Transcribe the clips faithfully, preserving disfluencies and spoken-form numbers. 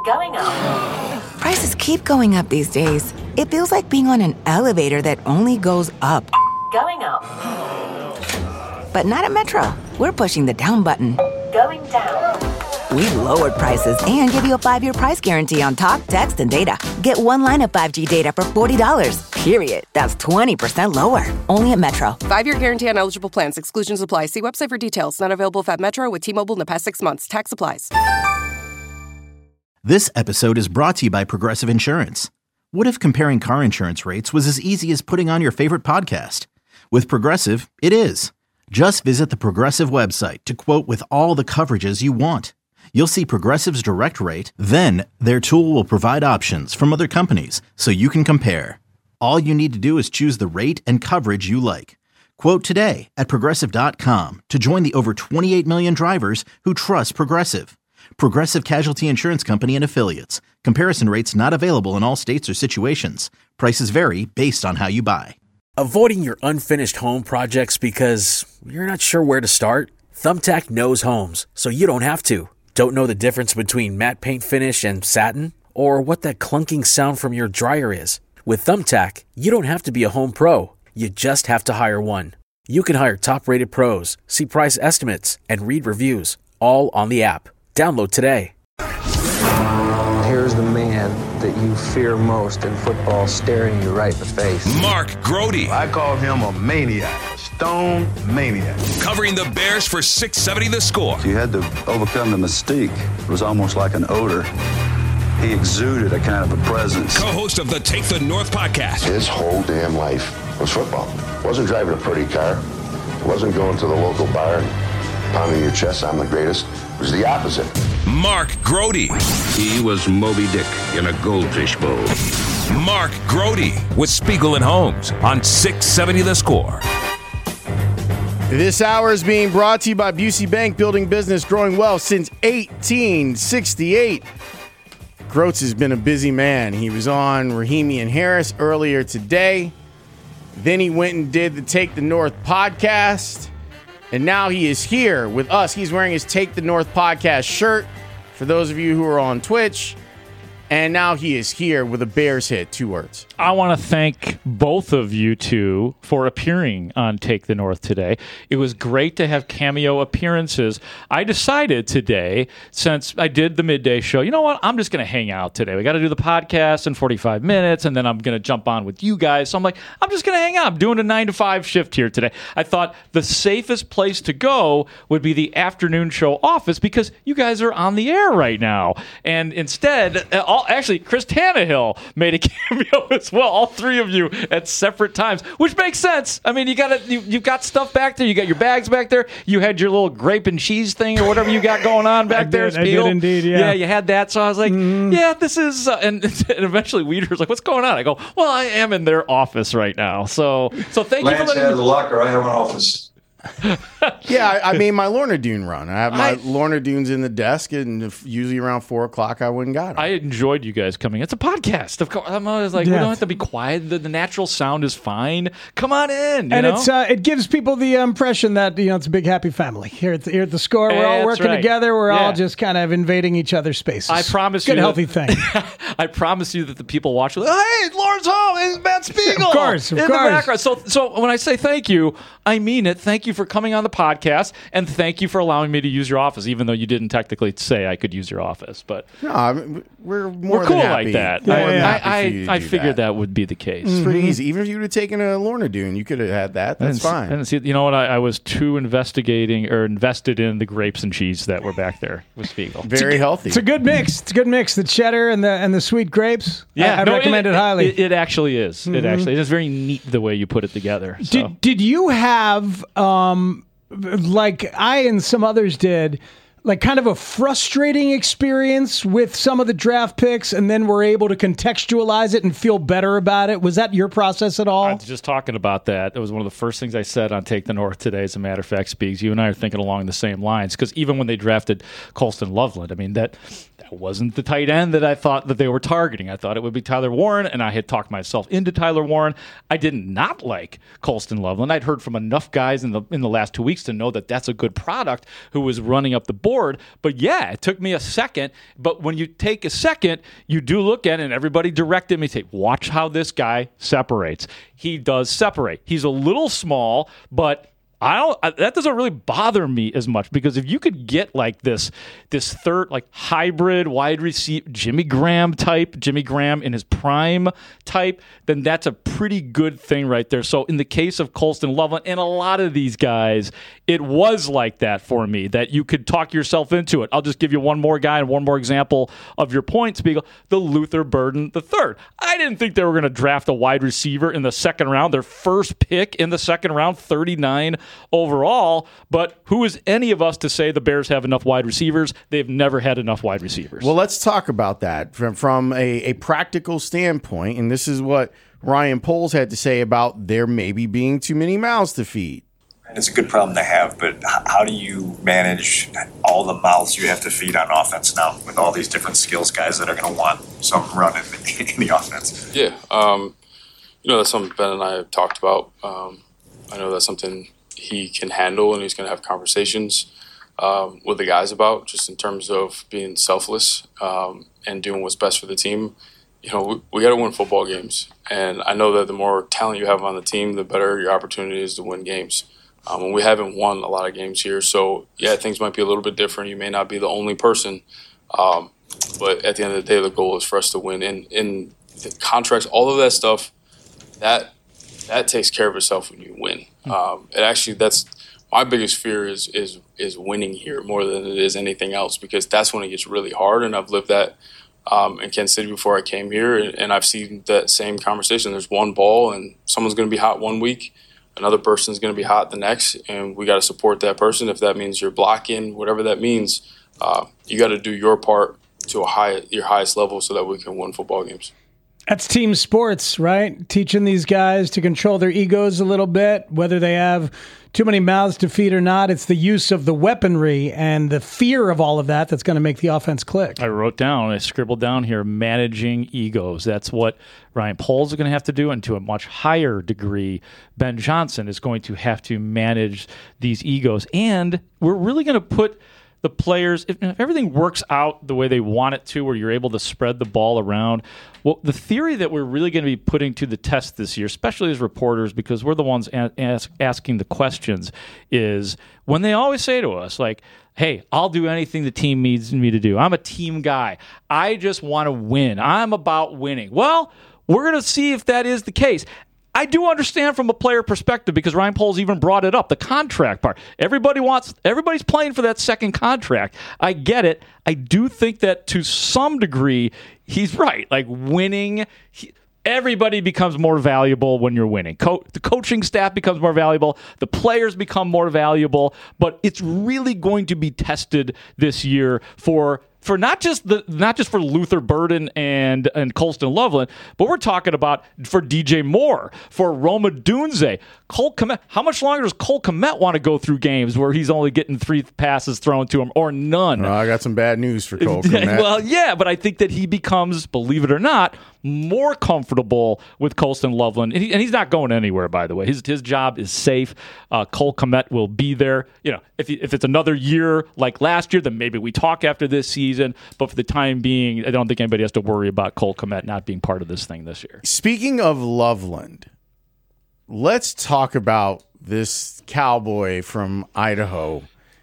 Going up. Prices keep going up these days. It feels like being on an elevator that only goes up. Going up. But not at Metro. We're pushing the down button. Going down. We've lowered prices and give you a five-year price guarantee on talk, text, and data. Get one line of five G data for forty dollars. Period. That's twenty percent lower. Only at Metro. Five-year guarantee on eligible plans. Exclusions apply. See website for details. Not available at Metro with T-Mobile in the past six months. Tax applies. This episode is brought to you by Progressive Insurance. What if comparing car insurance rates was as easy as putting on your favorite podcast? With Progressive, it is. Just visit the Progressive website to quote with all the coverages you want. You'll see Progressive's direct rate, then their tool will provide options from other companies so you can compare. All you need to do is choose the rate and coverage you like. Quote today at Progressive dot com to join the over twenty-eight million drivers who trust Progressive. Progressive Casualty Insurance Company and Affiliates. Comparison rates not available in all states or situations. Prices vary based on how you buy. Avoiding your unfinished home projects because you're not sure where to start? Thumbtack knows homes, so you don't have to. Don't know the difference between matte paint finish and satin? Or what that clunking sound from your dryer is? With Thumbtack, you don't have to be a home pro. You just have to hire one. You can hire top-rated pros, see price estimates, and read reviews, all on the app. Download today. Here's the man that you fear most in football staring you right in the face. Mark Grote. I call him a maniac, stone maniac. Covering the Bears for six seventy The Score. You had to overcome the mystique. It was almost like an odor. He exuded a kind of a presence. Co-host of the Take the North podcast. His whole damn life was football. Wasn't driving a pretty car. Wasn't going to the local bar and pounding your chest, I'm the greatest. It was the opposite. Mark Grote. He was Moby Dick in a goldfish bowl. Mark Grote with Spiegel and Holmes on six seventy The Score. This hour is being brought to you by Busey Bank, building business, growing wealth since eighteen sixty-eight. Groats has been a busy man. He was on Rahimi and Harris earlier today. Then he went and did the Take the North podcast. And now he is here with us. He's wearing his Take the North podcast shirt for those of you who are on Twitch. And now he is here with a Bears hit. Two words. I want to thank both of you two for appearing on Take the North today. It was great to have cameo appearances. I decided today, since I did the midday show, you know what? I'm just going to hang out today. We got to do the podcast in forty-five minutes, and then I'm going to jump on with you guys. So I'm like, I'm just going to hang out. I'm doing a nine to five shift here today. I thought the safest place to go would be the afternoon show office because you guys are on the air right now. And instead, all Actually, Chris Tannehill made a cameo as well. All three of you at separate times, which makes sense. I mean, you got you, you've got stuff back there. You got your bags back there. You had your little grape and cheese thing or whatever you got going on back I there. Did, I did indeed. Yeah, yeah, you had that. So I was like, mm. yeah, this is. Uh, and, and eventually, Weeder's like, what's going on? I go, well, I am in their office right now. So, so thank Lance you for letting has me. a locker. I have an office. yeah, I, I made my Lorna Dune run. I have my I, Lorna Dunes in the desk, and usually around four o'clock, I went and got them. I enjoyed you guys coming. It's a podcast. Of course, I'm always like, yeah. we don't have to be quiet. The, the natural sound is fine. Come on in. You and know? it's uh, it gives people the impression that you know it's a big happy family here at the, here at the Score. We're all working right. together. We're yeah. all just kind of invading each other's spaces. I promise Good you, healthy that, thing. I promise you that the people watching, like, hey, Lawrence Hall is Matt Spiegel. Of course, of in course. The background. So, so when I say thank you, I mean it. Thank you for coming on the podcast, and thank you for allowing me to use your office, even though you didn't technically say I could use your office. But no, I mean, we're more we're cool than happy. like that. Yeah, I, yeah. I, I, I figured that. that would be the case. It's pretty easy. Even if you would have taken a Lorna Dune, you could have had that. That's I fine. I didn't see, you know what? I, I was too investigating or invested in the grapes and cheese that were back there with Spiegel. Very it's healthy. It's a good mix. It's a good mix. The cheddar and the and the sweet grapes. Yeah, I, I no, recommend it, it highly. It, it actually is. Mm-hmm. It actually it is very neat the way you put it together. So. Did Did you have um like I and some others did? Like kind of a frustrating experience with some of the draft picks, and then we're able to contextualize it and feel better about it. Was that your process at all? I was just talking about that. That was one of the first things I said on Take the North today, as a matter of fact, Speaks. You and I are thinking along the same lines, because even when they drafted Colston Loveland, I mean, that It wasn't the tight end that I thought that they were targeting. I thought it would be Tyler Warren, and I had talked myself into Tyler Warren. I did not like Colston Loveland. I'd heard from enough guys in the in the last two weeks to know that that's a good product who was running up the board. But yeah, it took me a second. But when you take a second, you do look at it, and everybody directed me to say, watch how this guy separates. He does separate. He's a little small, but I don't. That doesn't really bother me as much, because if you could get like this, this third like hybrid wide receiver Jimmy Graham type, Jimmy Graham in his prime type, then that's a pretty good thing right there. So in the case of Colston Loveland and a lot of these guys, it was like that for me, that you could talk yourself into it. I'll just give you one more guy and one more example of your point, Spiegel. The Luther Burden the third. I didn't think they were going to draft a wide receiver in the second round, their first pick in the second round, thirty-nine overall, but who is any of us to say the Bears have enough wide receivers? They've never had enough wide receivers. Well, let's talk about that from, from a, a practical standpoint, and this is what Ryan Poles had to say about there maybe being too many mouths to feed. It's a good problem to have, but how do you manage all the mouths you have to feed on offense now with all these different skills guys that are going to want some run in the, in the offense? Yeah, um, you know, that's something Ben and I have talked about. Um, I know that's something he can handle, and he's going to have conversations um, with the guys about, just in terms of being selfless um, and doing what's best for the team. You know, we, we got to win football games, and I know that the more talent you have on the team, the better your opportunity is to win games. Um, and we haven't won a lot of games here, so yeah, things might be a little bit different. You may not be the only person, um, but at the end of the day, the goal is for us to win. And in the contracts, all of that stuff, that that takes care of itself when you win. Um, and actually, that's my biggest fear is is is winning here more than it is anything else, because that's when it gets really hard. And I've lived that um, in Kansas City before I came here, and, and I've seen that same conversation. There's one ball, and someone's going to be hot one week, another person's going to be hot the next, and we got to support that person. If that means you're blocking, whatever that means, uh, you got to do your part to a high your highest level so that we can win football games. That's team sports, right? Teaching these guys to control their egos a little bit, whether they have too many mouths to feed or not. It's the use of the weaponry and the fear of all of that that's going to make the offense click. I wrote down, I scribbled down here, managing egos. That's what Ryan Poles is going to have to do, and to a much higher degree, Ben Johnson is going to have to manage these egos. And we're really going to put the players, if, if everything works out the way they want it to, where you're able to spread the ball around, well, the theory that we're really going to be putting to the test this year, especially as reporters, because we're the ones a- ask, asking the questions, is when they always say to us, like, hey, I'll do anything the team needs me to do. I'm a team guy. I just want to win. I'm about winning. Well, we're going to see if that is the case. I do understand from a player perspective, because Ryan Poles even brought it up, the contract part. Everybody wants, everybody's playing for that second contract. I get it. I do think that to some degree, he's right. Like winning, he, everybody becomes more valuable when you're winning. Co- the coaching staff becomes more valuable. The players become more valuable. But it's really going to be tested this year for For not just the not just for Luther Burden and and Colston Loveland, but we're talking about for D J Moore, for Roma Dunze, Cole Kmet. How much longer does Cole Kmet want to go through games where he's only getting three passes thrown to him or none? Oh, I got some bad news for Cole Kmet. Well, yeah, but I think that he becomes, believe it or not, more comfortable with Colston Loveland, and, he, and he's not going anywhere. By the way, his his job is safe. Uh, Cole Kmet will be there. You know, if he, if it's another year like last year, then maybe we talk after this season. But for the time being, I don't think anybody has to worry about Cole Kmet not being part of this thing this year. Speaking of Loveland, let's talk about this cowboy from Idaho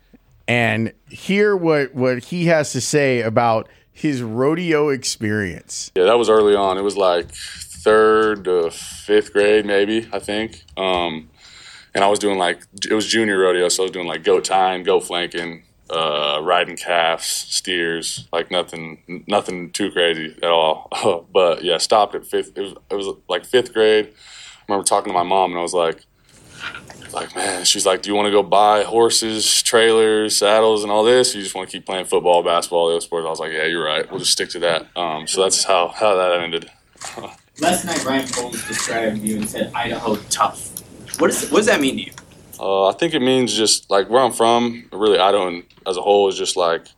and hear what, what he has to say about his rodeo experience. Yeah, that was early on. It was like third to fifth grade, maybe, I think. Um, and I was doing like, it was junior rodeo, so I was doing like goat tying, goat flanking, uh, riding calves, steers, like nothing, nothing too crazy at all. But yeah, stopped at fifth. It was, it was like fifth grade. I remember talking to my mom, and I was like, like, man, she's like, do you want to go buy horses, trailers, saddles, and all this? Or you just want to keep playing football, basketball, the other sports? I was like, yeah, you're right. We'll just stick to that. Um, so that's how, how that ended. Last night, Ryan Poles described you and said Idaho tough. What, is, what does that mean to you? Uh, I think it means just like where I'm from, really Idaho as a whole is just like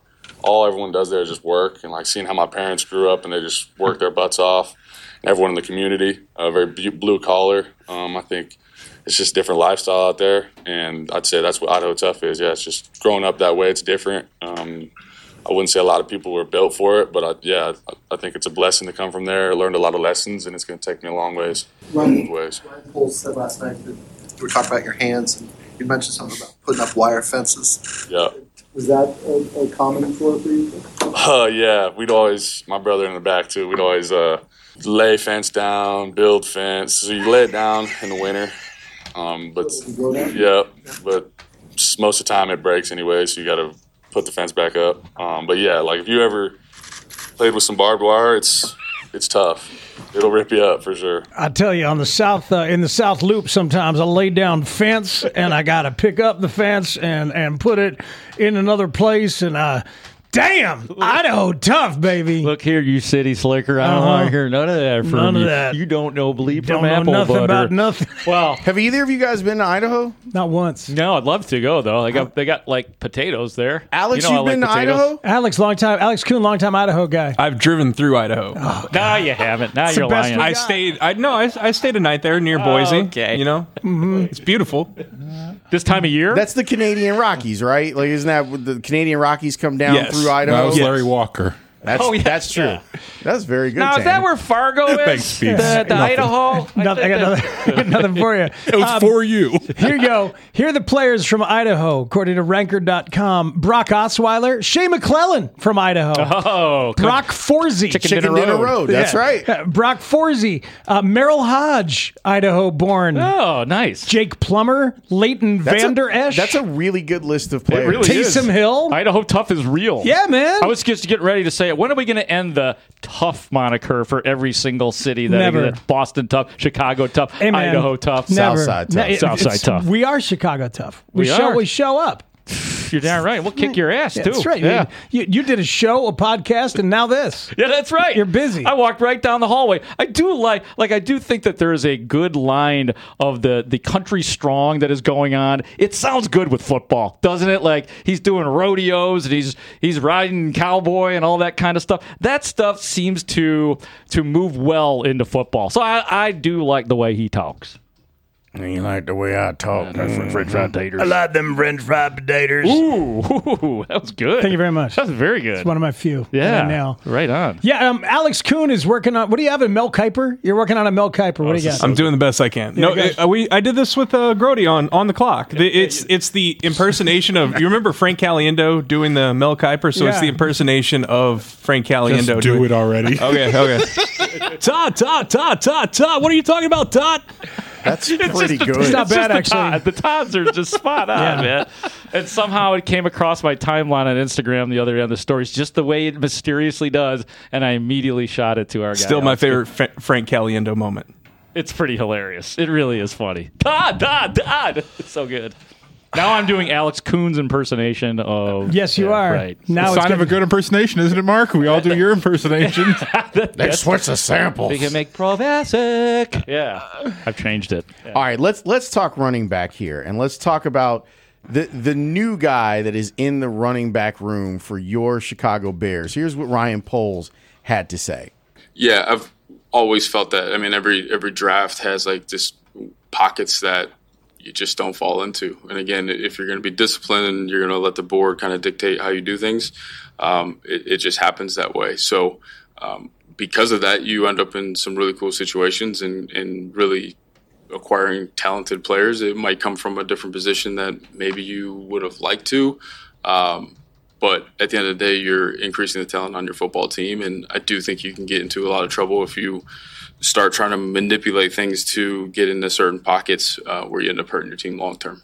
all everyone does there is just work, and like seeing how my parents grew up and they just work their butts off. And everyone in the community, uh, very blue collar. Um, I think it's just a different lifestyle out there, and I'd say that's what Idaho Tough is. Yeah, it's just growing up that way. It's different. Um, I wouldn't say a lot of people were built for it, but I, yeah, I, I think it's a blessing to come from there. I learned a lot of lessons, and it's going to take me a long ways. Ryan, ways. Ryan Poles said last night that we were talking about your hands, and you mentioned something about putting up wire fences. Yeah. Was that a, a common for for you? Uh, yeah, we'd always, my brother in the back too, we'd always uh, lay fence down, build fence. So you lay it down in the winter. Um, but yeah, but most of the time it breaks anyway, so you got to put the fence back up. Um, but yeah, like if you ever played with some barbed wire, it's it's tough. It'll rip you up for sure. I tell you, on the south, uh, in the South Loop, sometimes I lay down fence and I got to pick up the fence and, and put it in another place. And uh, damn, Idaho Tough, baby. Look here, you city slicker. I don't Uh-huh. want to hear none of that from None of you. that. You don't know bleep Don't from know apple nothing butter. about nothing. Well, have either of you guys been to Idaho? Not once. No, I'd love to go though. They got they got like potatoes there. Alex, you know, you've I been like to potatoes. Idaho? Alex, long time. Alex Kuhn, long time Idaho guy. I've driven through Idaho. Oh, No, you haven't. Now It's the you're best lying. we I got. stayed. I no. I, I stayed a night there near Oh, Boise. okay. You know, Mm-hmm. it's beautiful. This time of year? That's the Canadian Rockies, right? Like, isn't that what the Canadian Rockies come down Yes. through Idaho? That was Yes. Larry Walker. That's, Oh, yeah. that's true. Yeah. That's very good. now, is Tanner. that where Fargo is? Thanks, Pete. The, the Nothing. Idaho? Nothing, I got nothing, I got nothing for you. It was Um, for you. Here you go. Here are the players from Idaho, according to ranker dot com. Brock Osweiler, Shea McClellan from Idaho. Oh, good. Brock Forsey. Chicken Chicken Dinner Dinner Road. Road? That's Yeah. right. Uh, Brock Forsey. Uh, Merrill Hodge, Idaho born. Oh, nice. Jake Plummer, Leighton That's Vander a, Esch. That's a really good list of It players. really is. Taysom Hill. Idaho Tough is real. Yeah, man. I was just getting ready to say it. When are we going to end the Tough moniker for every single city? That Never. exists? Boston Tough, Chicago Tough, Hey, man. Idaho Tough, Never. Southside Tough. No, it- Southside it's- Tough. We are Chicago Tough. We, We show. are. We show up. You're damn right. We'll kick your ass, Yeah, too. That's right. Yeah. You, you, you did a show, a podcast, and now this. Yeah, that's right. You're busy. I walked right down the hallway. I do like, like I do think that there is a good line of the the country strong that is going on. It sounds good with football, doesn't it? Like he's doing rodeos and he's he's riding cowboy and all that kind of stuff. That stuff seems to to move well into football. So I, I do like the way he talks. You like the way I talk. French fry potatoes. I like them French fried potatoes. Ooh, ooh, that was good. Thank you very much. That was very good. It's one of my few. yeah, that I nail. right on. Yeah, um, Alex Kuhn is working on. What do you have in Mel Kiper? You're working on a Mel Kiper. What do you got? I'm doing the best I can. Yeah, No, guys. uh, we I did this with uh, Grody on on the clock. The, it's it's the impersonation of. You remember Frank Caliendo doing the Mel Kiper? So it's Yeah. the impersonation of Frank Caliendo. Just do doing, it already. Okay, okay. Todd, Todd, Todd, Todd, Todd. What are you talking about, Todd? That's It's pretty just the- good. It's not It's bad, just the actually. Todd. The Todds are just spot on, Yeah. man. And somehow it came across my timeline on Instagram the other day on the stories, just the way it mysteriously does, and I immediately shot it to our guy. Still my Alex. favorite Fra- Frank Caliendo moment. It's pretty hilarious. It really is funny. Todd, Todd, Todd. It's so good. Now I'm doing Alex Kuhn's impersonation of. Yes, you yeah, are. Right. Now it's Sign of a good impersonation, isn't it, Mark? We all do your impersonation. They switch the samples. We can make Provasic. Yeah, I've changed it. Yeah. All right, let's let's talk running back here, and let's talk about the the new guy that is in the running back room for your Chicago Bears. Here's what Ryan Poles had to say. Yeah, I've always felt that. I mean, every every draft has like just pockets that you just don't fall into. And again, if you're going to be disciplined and you're going to let the board kind of dictate how you do things, um, it, it just happens that way. So um, because of that, you end up in some really cool situations and, and really acquiring talented players. It might come from a different position that maybe you would have liked to. Um, but at the end of the day, you're increasing the talent on your football team. And I do think you can get into a lot of trouble if you start trying to manipulate things to get into certain pockets uh, where you end up hurting your team long term.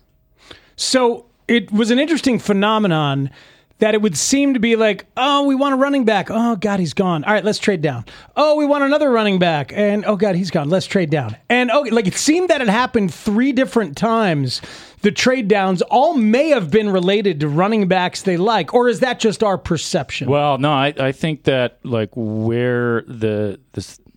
So it was an interesting phenomenon that it would seem to be like, oh, we want a running back. Oh, God, he's gone. All right, let's trade down. Oh, we want another running back. And, oh, God, he's gone. Let's trade down. And, okay, like it seemed that it happened three different times. The trade downs all may have been related to running backs they like. Or is that just our perception? Well, no, I, I think that like where the the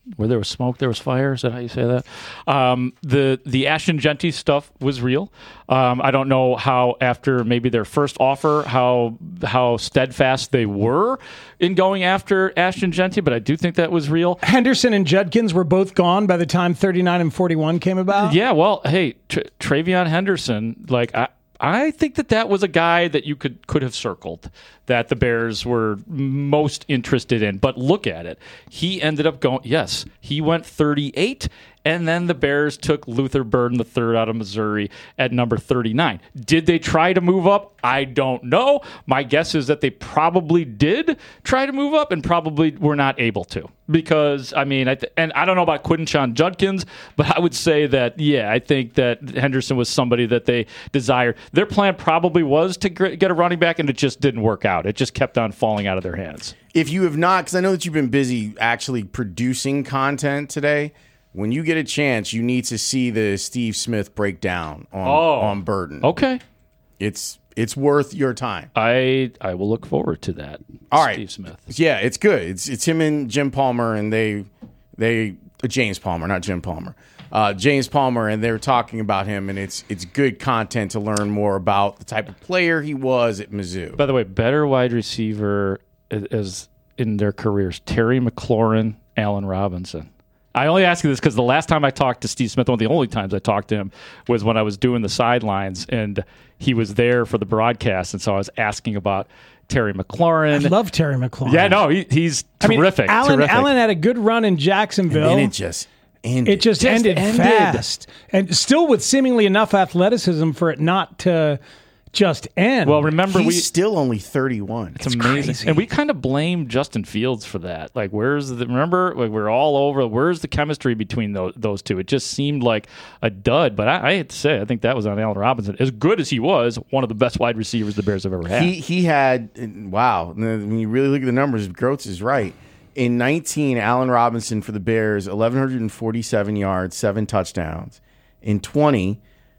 where there was smoke, there was fire. Is that how you say that? Um, the the Ashton Genty stuff was real. Um, I don't know how after maybe their first offer, how how steadfast they were in going after Ashton Genty, but I do think that was real. Henderson and Judkins were both gone by the time thirty-nine and forty-one came about. Yeah, well, hey, Tra- Travion Henderson, like I. I think that that was a guy that you could could have circled that the Bears were most interested in. But look at it. He ended up going, yes, he went thirty-eight, and then the Bears took Luther Burden the third out of Missouri at number thirty-nine. Did they try to move up? I don't know. My guess is that they probably did try to move up and probably were not able to. Because, I mean, I th- and I don't know about Quinton Judkins, but I would say that, yeah, I think that Henderson was somebody that they desired. Their plan probably was to gr- get a running back, and it just didn't work out. It just kept on falling out of their hands. If you have not, because I know that you've been busy actually producing content today, when you get a chance, you need to see the Steve Smith breakdown on, oh, on Burden. Okay. It's it's worth your time. I I will look forward to that. All right. Steve Smith. Yeah, it's good. It's it's him and Jim Palmer, and they they uh, James Palmer, not Jim Palmer. Uh, James Palmer, and they're talking about him, and it's it's good content to learn more about the type of player he was at Mizzou. By the way, better wide receiver as in their careers: Terry McLaurin, Allen Robinson. I only ask you this because the last time I talked to Steve Smith, one of the only times I talked to him was when I was doing the sidelines, and he was there for the broadcast, and so I was asking about Terry McLaurin. I love Terry McLaurin. Yeah, no, he, he's terrific. I mean, Allen, terrific. Allen had a good run in Jacksonville. And then it just ended. It just, just ended, ended fast. And still with seemingly enough athleticism for it not to just end. Well, remember, He's we still only thirty-one. It's, it's amazing. Crazy. And we kind of blame Justin Fields for that. Like, where's the, remember, like, we're all over, where's the chemistry between those, those two? It just seemed like a dud. But I, I hate to say, I think that was on Allen Robinson. As good as he was, one of the best wide receivers the Bears have ever had. He, he had, wow, when you really look at the numbers, Groats is right. In nineteen, Allen Robinson for the Bears, eleven forty-seven yards, seven touchdowns. In twenty,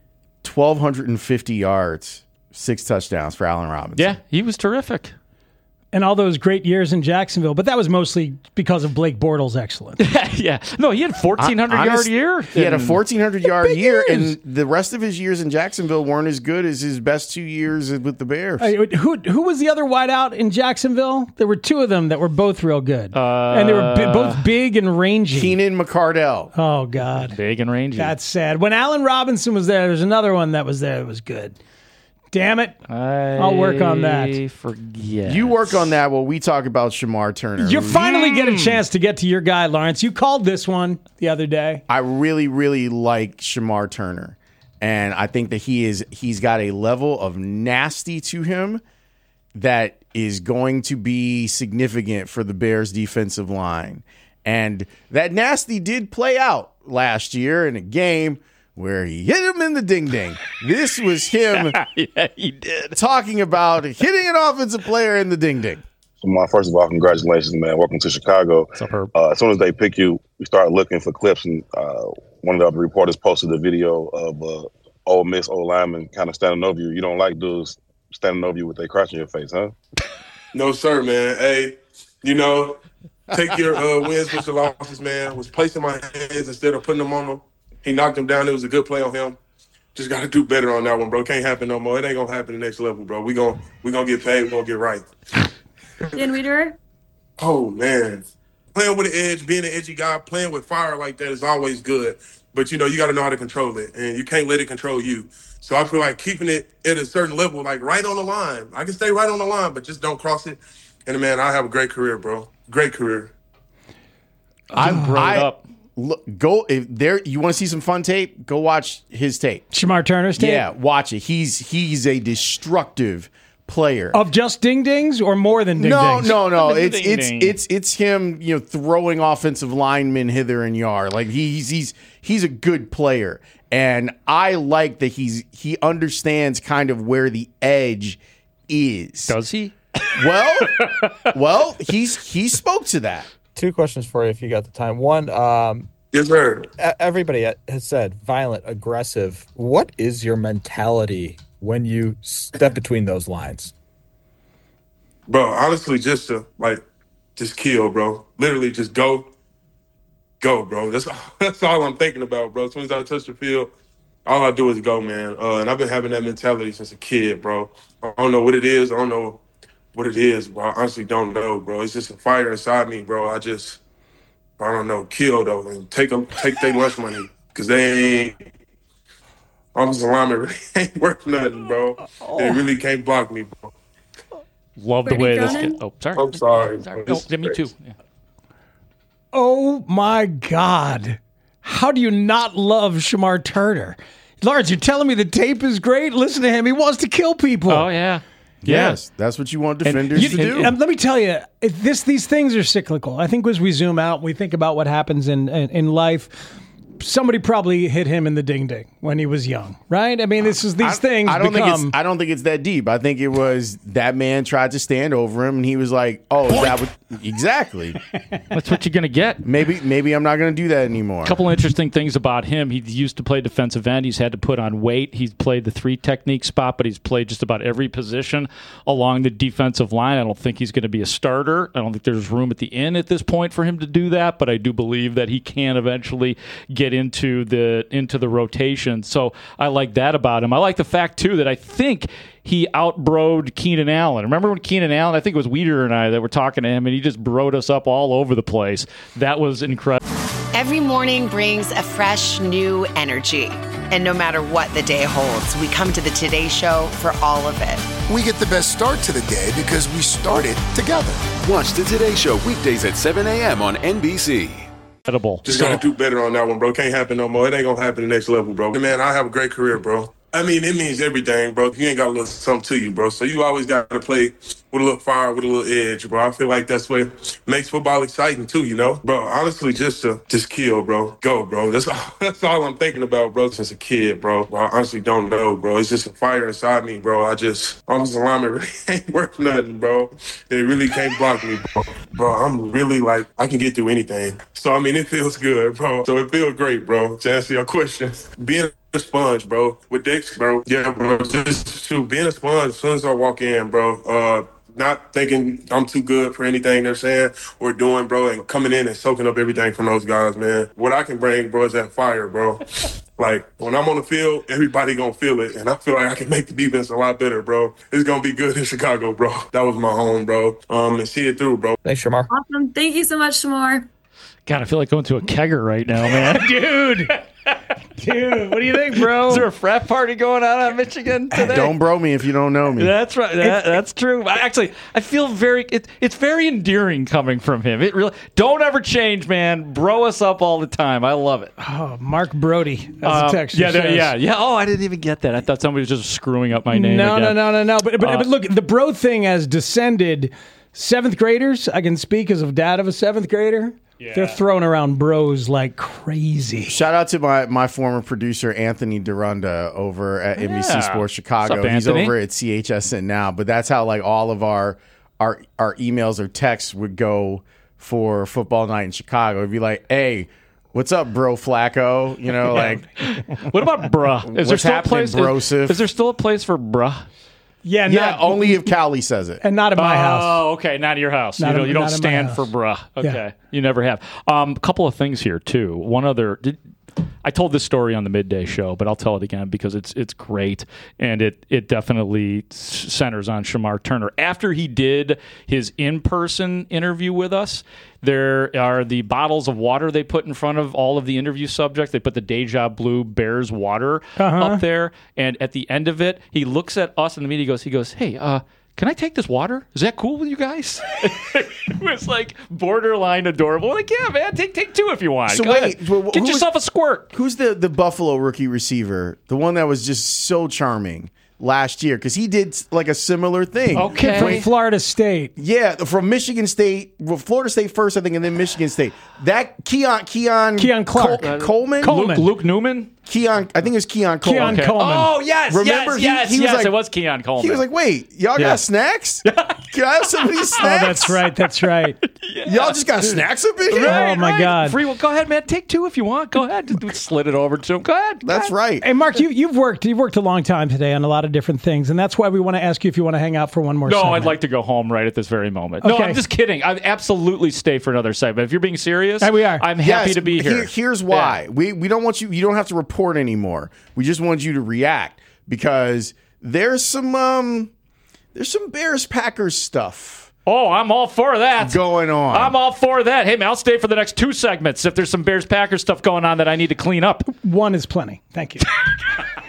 twelve fifty yards, six touchdowns for Allen Robinson. Yeah, he was terrific. And all those great years in Jacksonville, but that was mostly because of Blake Bortles' excellence. yeah, no, he had a fourteen hundred yard year. He had a fourteen hundred yard year, years. And the rest of his years in Jacksonville weren't as good as his best two years with the Bears. Uh, who who was the other wideout in Jacksonville? There were two of them that were both real good, uh, and they were bi- both big and rangy. Keenan McCardell. Oh God, big and rangy. That's sad. When Allen Robinson was there, there's another one that was there that was good. Damn it. I I'll work on that. Forget. You work on that while we talk about Shamar Turner. You finally mm. get a chance to get to your guy, Lawrence. You called this one the other day. I really, really like Shamar Turner. And I think that he is he's got a level of nasty to him that is going to be significant for the Bears defensive line. And that nasty did play out last year in a game where he hit him in the ding-ding. This was him yeah, he did. talking about hitting an offensive player in the ding-ding. So my, first of all, congratulations, man. Welcome to Chicago. What's up, Herb? Uh, as soon as they pick you, we start looking for clips, and uh, one of the other reporters posted a video of uh, Ole Miss old lineman kind of standing over you. You don't like dudes standing over you with their crotch in your face, huh? No, sir, man. Hey, you know, take your uh, wins with your losses, man. Was placing my hands instead of putting them on them. He knocked him down. It was a good play on him. Just got to do better on that one, bro. Can't happen no more. It ain't going to happen the next level, bro. We gon' we gonna get paid. We going to get right. Dan Weeder? Oh, man. Playing with an edge, being an edgy guy, playing with fire like that is always good. But, you know, you got to know how to control it, and you can't let it control you. So I feel like keeping it at a certain level, like right on the line. I can stay right on the line, but just don't cross it. And, man, I have a great career, bro. Great career. I brought up. Look, go if there. You want to see some fun tape? Go watch his tape. Shamar Turner's tape. Yeah, watch it. He's he's a destructive player of just ding dings or more than ding no, dings. No, no, no. It's it's it's it's him. You know, throwing offensive linemen hither and yard. Like he's he's he's a good player, and I like that he's he understands kind of where the edge is. Does he? Well, well, he's he spoke to that. Two questions for you if you got the time. One, um, yes, sir. Everybody has said violent, aggressive. What is your mentality when you step between those lines? Bro, honestly, just to, like, just kill, bro. Literally just go, go, bro. That's that's all I'm thinking about, bro. As soon as I touch the field, all I do is go, man. Uh, and I've been having that mentality since a kid, bro. I don't know what it is. I don't know what it is, bro. I honestly don't know, bro. It's just a fire inside me, bro. I just, I don't know, kill, though, and take them, take their lunch money, because they ain't, offensive lineman really ain't worth nothing, bro. They really can't block me, bro. Love the way this gets. Oh, sorry. I'm sorry. sorry. No, yeah, me too. Yeah. Oh, my God. How do you not love Shamar Turner? Lawrence, you're telling me the tape is great? Listen to him. He wants to kill people. Oh, yeah. Yes, that's what you want defenders you, to do. And, and let me tell you, if this these things are cyclical. I think as we zoom out, we think about what happens in, in, in life. Somebody probably hit him in the ding ding when he was young, right? I mean, this is these I, things. I don't become, think it's. I don't think it's that deep. I think it was that man tried to stand over him, and he was like, "Oh, is that what exactly? That's what you're gonna get." Maybe, maybe I'm not gonna do that anymore." A couple interesting things about him: he used to play defensive end. He's had to put on weight. He's played the three technique spot, but he's played just about every position along the defensive line. I don't think he's going to be a starter. I don't think there's room at the end at this point for him to do that. But I do believe that he can eventually get into the into the rotation. So I like that about him. I like the fact, too, that I think he outbroed Keenan Allen. Remember when Keenan Allen, I think it was Weeder and I that were talking to him, and he just broed us up all over the place. That was incredible. Every morning brings a fresh, new energy. And no matter what the day holds, we come to the Today Show for all of it. We get the best start to the day because we started together. Watch the Today Show weekdays at seven a.m. on N B C. Just gotta do better on that one, bro. Can't happen no more. It ain't gonna happen the next level, bro. Man, I have a great career, bro. I mean, it means everything, bro. You ain't got a little something to you, bro. So you always got to play with a little fire, with a little edge, bro. I feel like that's what makes football exciting, too, you know? Bro, honestly, just to just kill, bro. Go, bro. That's all, that's all I'm thinking about, bro, since a kid, bro. bro. I honestly don't know, bro. It's just a fire inside me, bro. I just, offensive lineman really ain't worth nothing, bro. They really can't block me, bro. Bro, I'm really like, I can get through anything. So, I mean, it feels good, bro. So it feels great, bro. To answer your question, being a sponge, bro, with Dix, bro. Yeah, bro. Just to being a sponge as soon as I walk in, bro. Uh, not thinking I'm too good for anything they're saying or doing, bro, and coming in and soaking up everything from those guys, man. What I can bring, bro, is that fire, bro. Like, when I'm on the field, everybody gonna feel it, and I feel like I can make the defense a lot better, bro. It's gonna be good in Chicago, bro. That was my home, bro. Um, and see it through, bro. Thanks, Shamar. Awesome. Thank you so much, Shamar. God, I feel like going to a kegger right now, man. Dude. Dude, what do you think, bro? Is there a frat party going on at Michigan today? Don't bro me if you don't know me. That's right. That, that's true. Actually, I feel very. It, it's very endearing coming from him. It really. Don't ever change, man. Bro us up all the time. I love it. Oh, Mark Brody. That's um, a text. Yeah, there, yeah, yeah. Oh, I didn't even get that. I thought somebody was just screwing up my name. No, again. no, no, no, no. But but, uh, but look, the bro thing has descended. Seventh graders, I can speak as of dad of a seventh grader. Yeah. They're throwing around bros like crazy. Shout out to my, my former producer, Anthony Durunda, over at yeah. N B C Sports Chicago. What's up, He's Anthony? over at C H S N now, but that's how like all of our our our emails or texts would go for football night in Chicago. It'd be like, hey, what's up, bro Flacco? You know, like what about bruh? Is there still a place? Is, is there still a place for bruh? Yeah, yeah. Not, only if Callie says it, and not at my oh, house. Oh, okay, not at your house. Not you, know, at, you don't stand for bruh. Okay, yeah. You never have. Um, a couple of things here too. One other. Did, I told this story on the midday show, but I'll tell it again because it's it's great and it it definitely centers on Shamar Turner. After he did his in-person interview with us, there are the bottles of water they put in front of all of the interview subjects. They put the Deja Blue Bears water uh-huh. up there, and at the end of it, he looks at us in the media. He goes, he goes, hey, uh. can I take this water? Is that cool with you guys? It was like borderline adorable. Like, yeah, man, take take two if you want. So Go wait, ahead. well, Get who yourself was, a squirt. Who's the, the Buffalo rookie receiver? The one that was just so charming last year? Because he did like a similar thing. Okay. From Florida State. Yeah, from Michigan State. Well, Florida State first, I think, and then Michigan State. That Keon, Keon, Keon Clark. Col- Coleman? Coleman. Luke, Luke Newman? Keon, I think it was Keon Coleman. Keon Okay. Coleman. Oh, yes, Remember, yes, he- yes, he was yes. like- it was Keon Coleman. He was like, "Wait, y'all Yeah. got snacks? Can I have some of these Oh, snacks? that's right. That's right. Y'all just got snacks up in here? Oh, my God. Free, well, go ahead, man. Take two if you want. Go ahead. Just slid it over to him. Go ahead. That's right. Hey, Mark, you, you've worked you've worked a long time today on a lot of different things, and that's why we want to ask you if you want to hang out for one more No, segment. I'd like to go home right at this very moment. No, Okay. I'm just kidding. I'd absolutely stay for another segment. If you're being serious, Hey, we are. I'm happy Yes, to be here. here- Here's why. We we don't want you. You don't have to report anymore. We just want you to react because there's some um there's some Bears Packers stuff. Oh, I'm all for that. Going on. I'm all for that. Hey, man, I'll stay for the next two segments if there's some Bears Packers stuff going on that I need to clean up. One is plenty. Thank you.